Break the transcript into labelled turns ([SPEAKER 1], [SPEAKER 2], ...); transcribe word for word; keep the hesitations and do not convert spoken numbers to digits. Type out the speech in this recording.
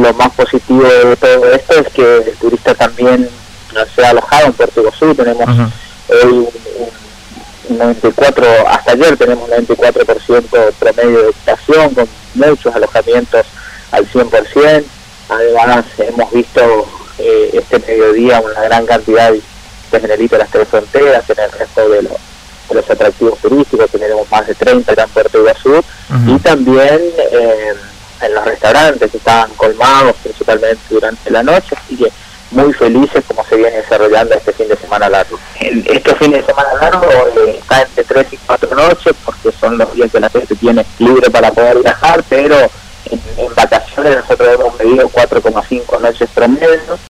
[SPEAKER 1] lo más positivo de todo esto es que el turista también se ha alojado en Puerto Iguazú. Tenemos uh-huh. hoy un, un noventa y cuatro, hasta ayer tenemos un noventa y cuatro por ciento promedio de ocupación, con muchos alojamientos al cien por ciento. Además hemos visto eh, este mediodía una gran cantidad de en el hito de las Tres Fronteras, en el resto de, lo, de los atractivos turísticos, tenemos más de treinta en Puerto Iguazú, uh-huh. y también eh, en los restaurantes que estaban colmados principalmente durante la noche, así que muy felices como se viene desarrollando este fin de semana largo. El, este fin de semana largo eh, está entre tres y cuatro noches, porque son los días que la gente tiene libre para poder viajar, pero en, en vacaciones nosotros hemos medido cuatro coma cinco noches promedio.